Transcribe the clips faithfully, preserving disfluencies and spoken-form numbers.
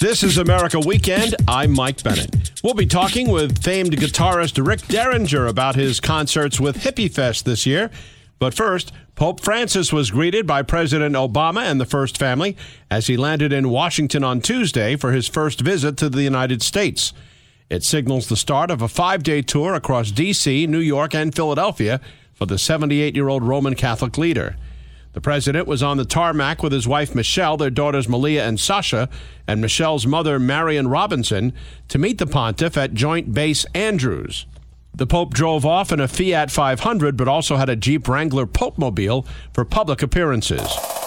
This is America Weekend. I'm Mike Bennett. We'll be talking with famed guitarist Rick Derringer about his concerts with Hippie Fest this year. But first, Pope Francis was greeted by President Obama and the First Family as he landed in Washington on Tuesday for his first visit to the United States. It signals the start of a five-day tour across D C, New York, and Philadelphia for the seventy-eight-year-old Roman Catholic leader. The president was on the tarmac with his wife Michelle, their daughters Malia and Sasha, and Michelle's mother Marion Robinson to meet the pontiff at Joint Base Andrews. The Pope drove off in a Fiat five hundred, but also had a Jeep Wrangler Popemobile for public appearances.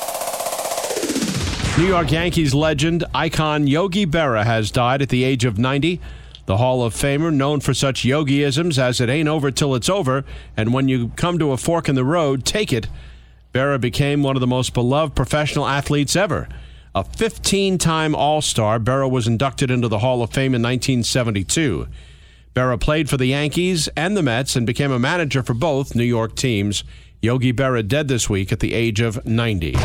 New York Yankees legend, icon Yogi Berra has died at the age of ninety. The Hall of Famer, known for such yogiisms as "it ain't over till it's over," and "when you come to a fork in the road, take it," Berra became one of the most beloved professional athletes ever. A fifteen-time All-Star, Berra was inducted into the Hall of Fame in nineteen seventy-two. Berra played for the Yankees and the Mets and became a manager for both New York teams. Yogi Berra dead this week at the age of ninety.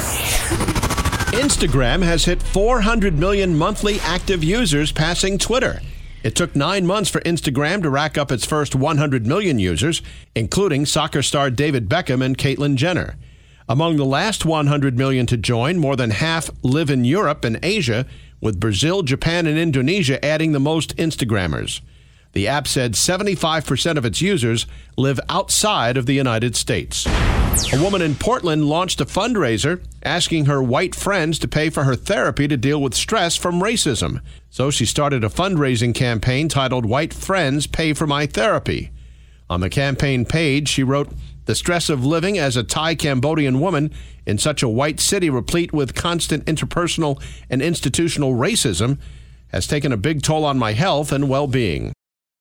Instagram has hit four hundred million monthly active users, passing Twitter. It took nine months for Instagram to rack up its first one hundred million users, including soccer star David Beckham and Caitlyn Jenner. Among the last one hundred million to join, more than half live in Europe and Asia, with Brazil, Japan, and Indonesia adding the most Instagrammers. The app said seventy-five percent of its users live outside of the United States. A woman in Portland launched a fundraiser asking her white friends to pay for her therapy to deal with stress from racism. So she started a fundraising campaign titled "White Friends Pay for My Therapy." On the campaign page, she wrote, "The stress of living as a Thai-Cambodian woman in such a white city replete with constant interpersonal and institutional racism has taken a big toll on my health and well-being."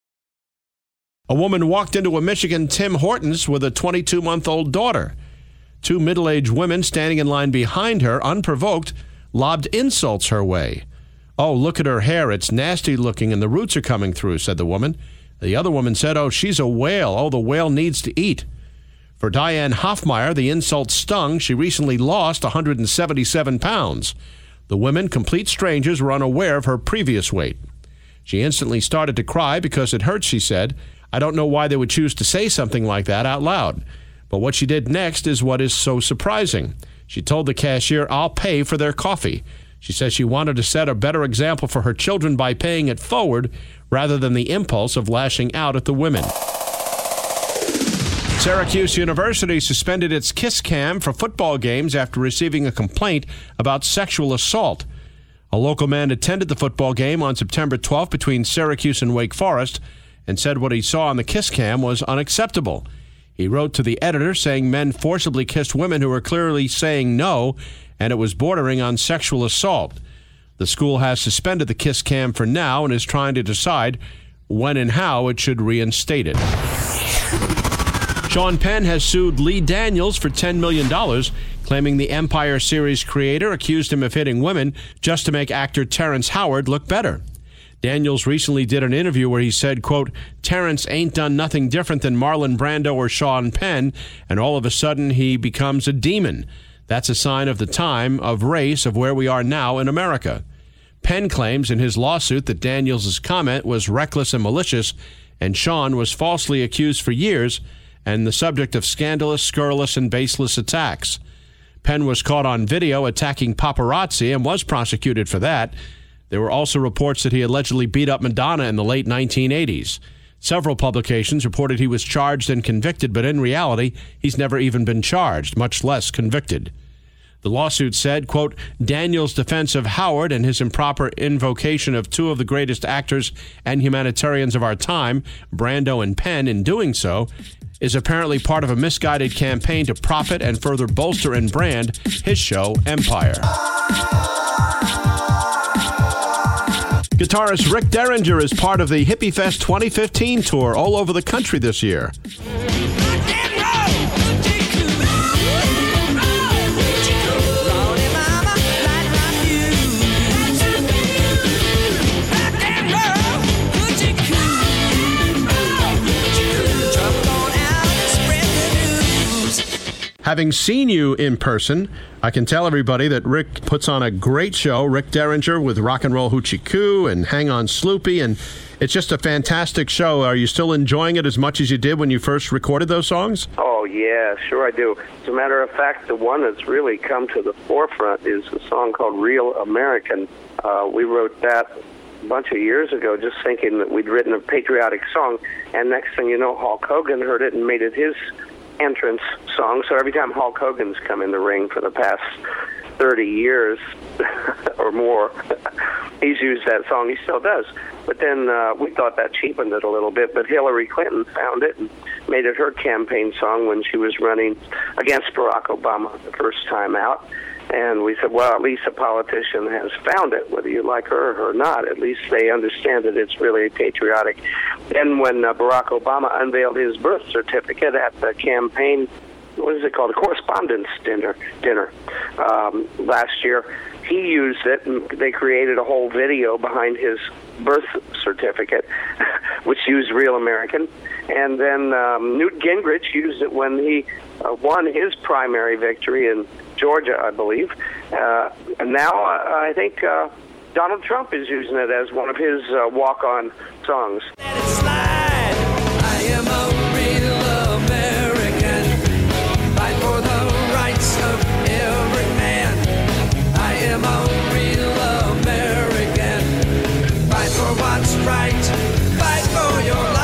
A woman walked into a Michigan Tim Hortons with a twenty-two-month-old daughter. Two middle-aged women standing in line behind her, unprovoked, lobbed insults her way. "Oh, look at her hair. It's nasty looking and the roots are coming through," said the woman. The other woman said, "Oh, she's a whale. Oh, the whale needs to eat." For Diane Hoffmeyer, the insult stung. She recently lost one hundred seventy-seven pounds. The women, complete strangers, were unaware of her previous weight. She instantly started to cry because it hurt, she said. "I don't know why they would choose to say something like that out loud." But what she did next is what is so surprising. She told the cashier, "I'll pay for their coffee." She says she wanted to set a better example for her children by paying it forward rather than the impulse of lashing out at the women. Syracuse University suspended its Kiss Cam for football games after receiving a complaint about sexual assault. A local man attended the football game on September twelfth between Syracuse and Wake Forest and said what he saw on the Kiss Cam was unacceptable. He wrote to the editor saying men forcibly kissed women who were clearly saying no, and it was bordering on sexual assault. The school has suspended the Kiss Cam for now and is trying to decide when and how it should reinstate it. Sean Penn has sued Lee Daniels for ten million dollars, claiming the Empire series creator accused him of hitting women just to make actor Terrence Howard look better. Daniels recently did an interview where he said, quote, "Terrence ain't done nothing different than Marlon Brando or Sean Penn, and all of a sudden he becomes a demon. That's a sign of the time, of race, of where we are now in America." Penn claims in his lawsuit that Daniels' comment was reckless and malicious, and Sean was falsely accused for years and the subject of scandalous, scurrilous, and baseless attacks. Penn was caught on video attacking paparazzi and was prosecuted for that. There were also reports that he allegedly beat up Madonna in the late nineteen eighties. Several publications reported he was charged and convicted, but in reality, he's never even been charged, much less convicted. The lawsuit said, quote, "Daniels' defense of Howard and his improper invocation of two of the greatest actors and humanitarians of our time, Brando and Penn, in doing so, is apparently part of a misguided campaign to profit and further bolster and brand his show, Empire." Guitarist Rick Derringer is part of the Hippie Fest twenty fifteen tour all over the country this year. having seen you in person, I can tell everybody that Rick puts on a great show. Rick Derringer with Rock and Roll Hoochie Coo and Hang On Sloopy, and it's just a fantastic show. Are you still enjoying it as much as you did when you first recorded those songs? Oh, yeah, sure I do. As a matter of fact, the one that's really come to the forefront is a song called Real American. Uh, we wrote that a bunch of years ago just thinking that we'd written a patriotic song, and next thing you know, Hulk Hogan heard it and made it his entrance song. So every time Hulk Hogan's come in the ring for the past thirty years or more, he's used that song. He still does. But then uh, we thought that cheapened it a little bit, but Hillary Clinton found it and made it her campaign song when she was running against Barack Obama the first time out. And we said, well, at least a politician has found it, whether you like her or not. At least they understand that it's really patriotic. Then when uh, Barack Obama unveiled his birth certificate at the campaign, what is it called, a correspondence dinner, dinner um, last year, he used it, and they created a whole video behind his birth certificate, which used Real American. And then um, Newt Gingrich used it when he uh, won his primary victory in Georgia, I believe. Uh, and now uh, I think uh, Donald Trump is using it as one of his uh, walk-on songs. Let it slide. I am a real American. Fight for the rights of every man. I am a real American. Fight for what's right. Fight for your life.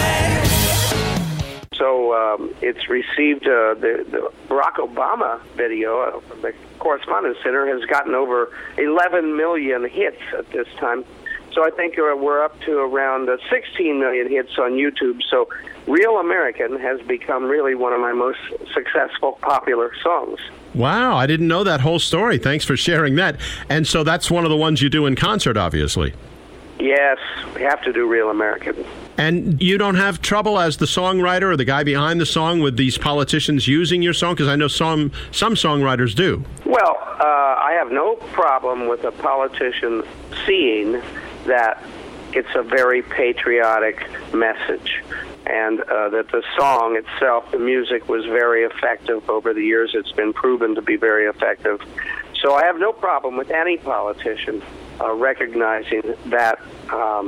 So um, it's received uh, the, the Barack Obama video, uh, the Correspondence Center, has gotten over eleven million hits at this time. So I think uh, we're up to around uh, sixteen million hits on YouTube. So Real American has become really one of my most successful, popular songs. Wow, I didn't know that whole story. Thanks for sharing that. And so that's one of the ones you do in concert, obviously. Yes, we have to do Real American. And you don't have trouble as the songwriter or the guy behind the song with these politicians using your song? Because I know some some songwriters do. Well, uh, I have no problem with a politician seeing that it's a very patriotic message, and uh, that the song itself, the music, was very effective over the years. It's been proven to be very effective. So I have no problem with any politician uh, recognizing that um,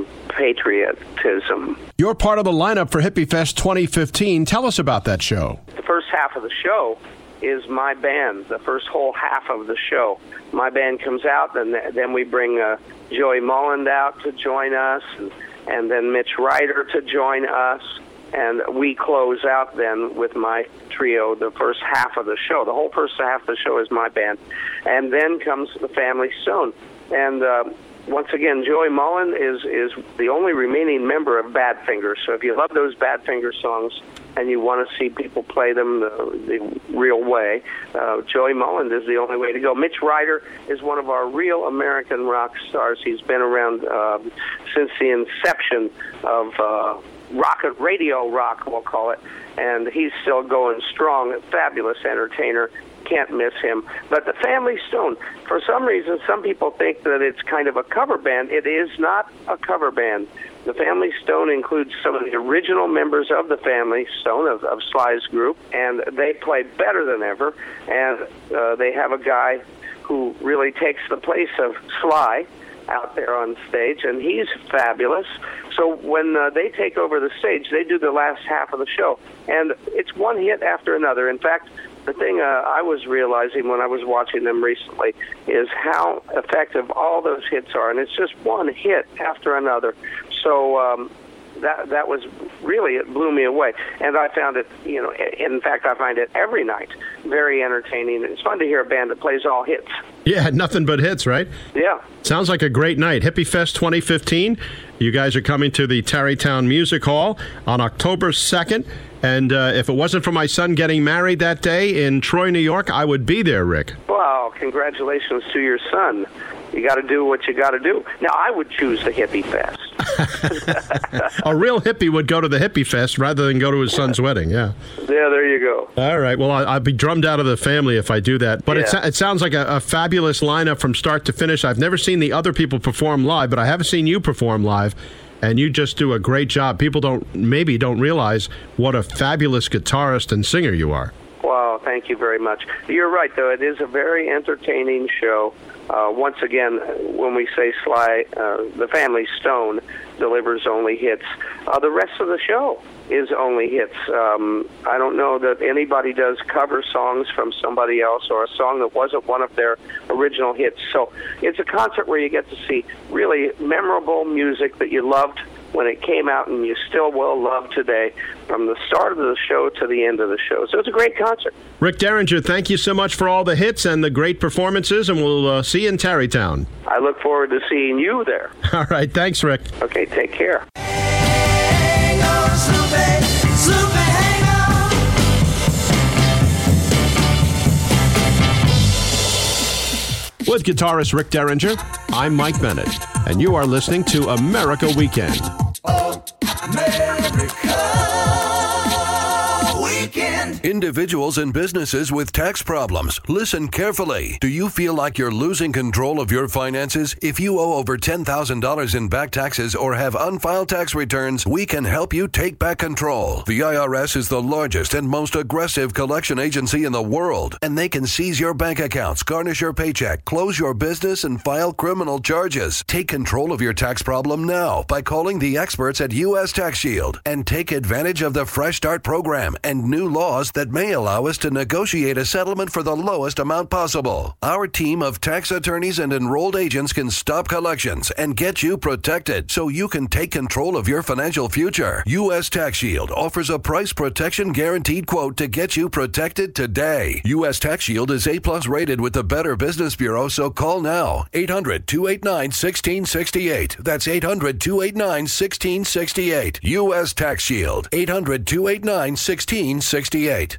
patriotism. You're part of the lineup for Hippie Fest twenty fifteen. Tell us about that show. The first half of the show is my band, the first whole half of the show. My band comes out, and then we bring uh, Joey Molland out to join us, and, and then Mitch Ryder to join us, and we close out then with my trio the first half of the show. The whole first half of the show is my band. And then comes the Family Stone. And uh, once again, Joey Molland is, is the only remaining member of Badfinger. So if you love those Badfinger songs and you want to see people play them the, the real way, uh, Joey Molland is the only way to go. Mitch Ryder is one of our real American rock stars. He's been around uh, since the inception of uh, rock, radio rock, we'll call it, and he's still going strong. A fabulous entertainer. Can't miss him. But the Family Stone, for some reason, some people think that it's kind of a cover band. It is not a cover band. The Family Stone includes some of the original members of the Family Stone, of, of Sly's group, and they play better than ever. And uh, they have a guy who really takes the place of Sly out there on stage, and he's fabulous. So when uh, they take over the stage, they do the last half of the show, and it's one hit after another. In fact, the thing uh, I was realizing when I was watching them recently is how effective all those hits are, and it's just one hit after another. So um, that that was really, it blew me away, and I found it, you know, in fact, I find it every night very entertaining. It's fun to hear a band that plays all hits. Yeah, nothing but hits, right? Yeah. Sounds like a great night. Hippie Fest twenty fifteen. You guys are coming to the Tarrytown Music Hall on October second. And uh, if it wasn't for my son getting married that day in Troy, New York, I would be there, Rick. Well, congratulations to your son. You got to do what you got to do. Now, I would choose the Hippie Fest. A real hippie would go to the Hippie Fest rather than go to his son's wedding, yeah. Yeah, there you go. All right. Well, I'll be drummed out of the family if I do that. But yeah. it, it sounds like a, a fabulous lineup from start to finish. I've never seen the other people perform live, but I have seen you perform live. And you just do a great job. People don't maybe don't realize what a fabulous guitarist and singer you are. Well, Oh, thank you very much. You're right, though. It is a very entertaining show. Uh, once again, when we say Sly, uh, the Family Stone delivers only hits. Uh, the rest of the show is only hits. Um, I don't know that anybody does cover songs from somebody else or a song that wasn't one of their original hits. So it's a concert where you get to see really memorable music that you loved when it came out and you still will love today, from the start of the show to the end of the show. So it's a great concert. Rick Derringer, thank you so much for all the hits and the great performances, and we'll uh, see you in Tarrytown. I look forward to seeing you there. All right, thanks, Rick. Okay, take care. Hang on, Sloopy, Sloopy, hang on. With guitarist Rick Derringer, I'm Mike Bennett, and you are listening to America Weekend. America Weekend. Individuals and businesses with tax problems, listen carefully. Do you feel like you're losing control of your finances? If you owe over ten thousand dollars in back taxes or have unfiled tax returns, we can help you take back control. The I R S is the largest and most aggressive collection agency in the world, and they can seize your bank accounts, garnish your paycheck, close your business, and file criminal charges. Take control of your tax problem now by calling the experts at U S Tax Shield and take advantage of the Fresh Start program and new laws that may allow us to negotiate a settlement for the lowest amount possible. Our team of tax attorneys and enrolled agents can stop collections and get you protected so you can take control of your financial future. U S Tax Shield offers a price protection guaranteed quote to get you protected today. U S Tax Shield is A plus rated with the Better Business Bureau, so call now. eight hundred, two eight nine, one six six eight. That's eight hundred, two eight nine, one six six eight. U S Tax Shield. eight hundred, two eight nine, one six six eight.